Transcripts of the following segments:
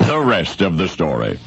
The rest of the story.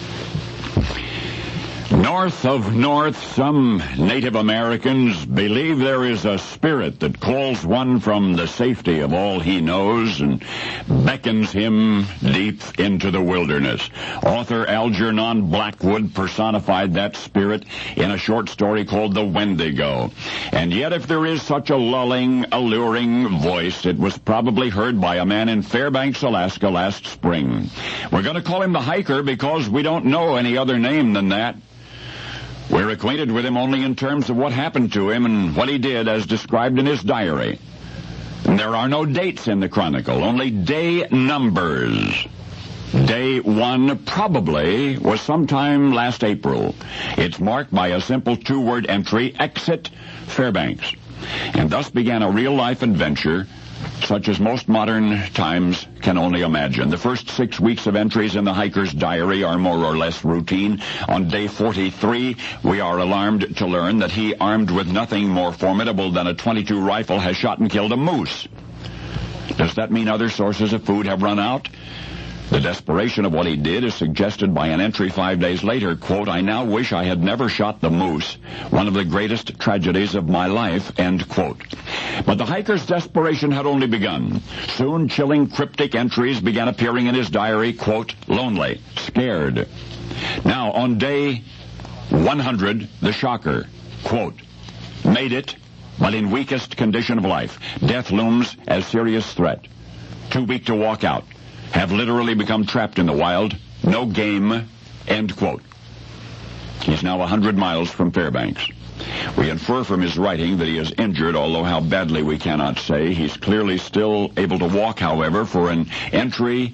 North of North, some Native Americans believe there is a spirit that calls one from the safety of all he knows and beckons him deep into the wilderness. Author Algernon Blackwood personified that spirit in a short story called The Wendigo. And yet, if there is such a lulling, alluring voice, it was probably heard by a man in Fairbanks, Alaska last spring. We're going to call him the Hiker because we don't know any other name than that. We're acquainted with him only in terms of what happened to him and what he did as described in his diary. And there are no dates in the chronicle, only day numbers. Day 1 probably was sometime last April. It's marked by a simple 2-word entry, Exit Fairbanks. And thus began a real-life adventure such as most modern times can only imagine. The first 6 weeks of entries in the hiker's diary are more or less routine. On day 43, we are alarmed to learn that he, armed with nothing more formidable than a .22 rifle, has shot and killed a moose. Does that mean other sources of food have run out? The desperation of what he did is suggested by an entry 5 days later, quote, I now wish I had never shot the moose, one of the greatest tragedies of my life, end quote. But the hiker's desperation had only begun. Soon chilling, cryptic entries began appearing in his diary, quote, lonely, scared. Now, on day 100, the shocker, quote, made it, but in weakest condition of life. Death looms as serious threat. Too weak to walk out. Have literally become trapped in the wild. No game, end quote. He's now 100 miles from Fairbanks. We infer from his writing that he is injured, although how badly we cannot say. He's clearly still able to walk, however, for an entry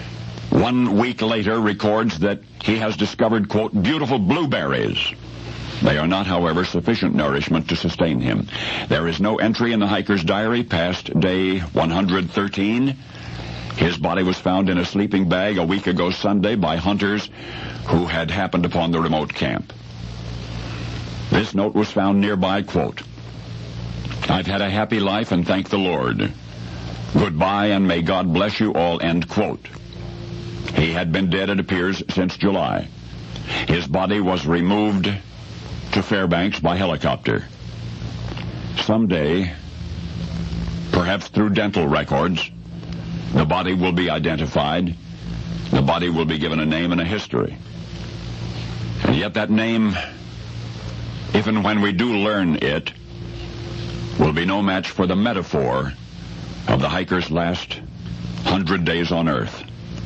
1 week later records that he has discovered, quote, beautiful blueberries. They are not, however, sufficient nourishment to sustain him. There is no entry in the hiker's diary past day 113. His body was found in a sleeping bag a week ago Sunday by hunters who had happened upon the remote camp. This note was found nearby, quote, I've had a happy life and thank the Lord. Goodbye and may God bless you all, end quote. He had been dead, it appears, since July. His body was removed to Fairbanks by helicopter. Someday, perhaps through dental records, the body will be identified. The body will be given a name and a history. And yet that name, if and when we do learn it, will be no match for the metaphor of the hiker's last 100 days on Earth.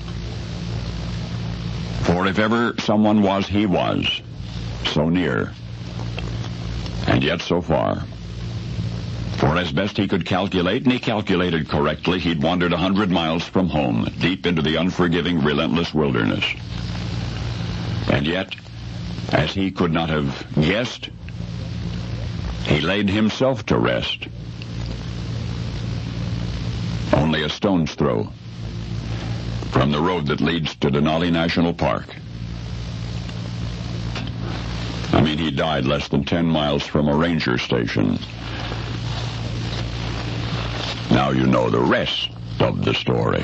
For if ever someone was, he was. So near. And yet so far. For as best he could calculate, and he calculated correctly, he'd wandered 100 miles from home, deep into the unforgiving, relentless wilderness. And yet, as he could not have guessed, he laid himself to rest. Only a stone's throw from the road that leads to Denali National Park. I mean, he died less than 10 miles from a ranger station. Now you know the rest of the story.